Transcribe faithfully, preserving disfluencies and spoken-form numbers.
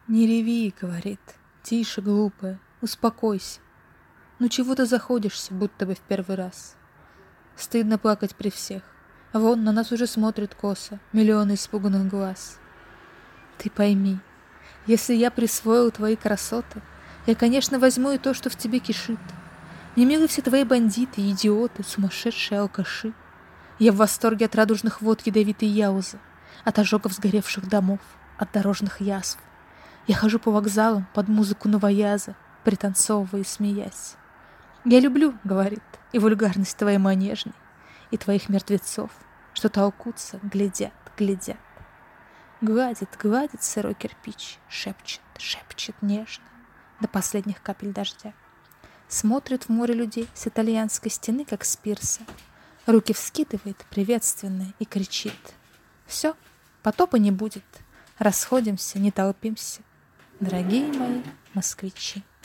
Не реви, говорит, тише, глупая, успокойся. Ну чего ты заходишься, будто бы в первый раз? Стыдно плакать при всех. Вон на нас уже смотрят косо миллионы испуганных глаз. Ты пойми, если я присвоил твои красоты, я, конечно, возьму и то, что в тебе кишит. Не милы все твои бандиты, идиоты, сумасшедшие алкаши. Я в восторге от радужных вод ядовитой яузы, от ожогов сгоревших домов, от дорожных язв. Я хожу по вокзалам под музыку новояза, пританцовывая и смеясь. Я люблю, говорит, и вульгарность твоей манежной, и твоих мертвецов, что толкутся, глядят, глядят. Гладит, гладит сырой кирпич, шепчет, шепчет нежно, до последних капель дождя. Смотрит в море людей с итальянской стены, как с пирса. Руки вскидывает, приветственные, и кричит. Все, потопа не будет. Расходимся, не толпимся. Дорогие мои москвичи.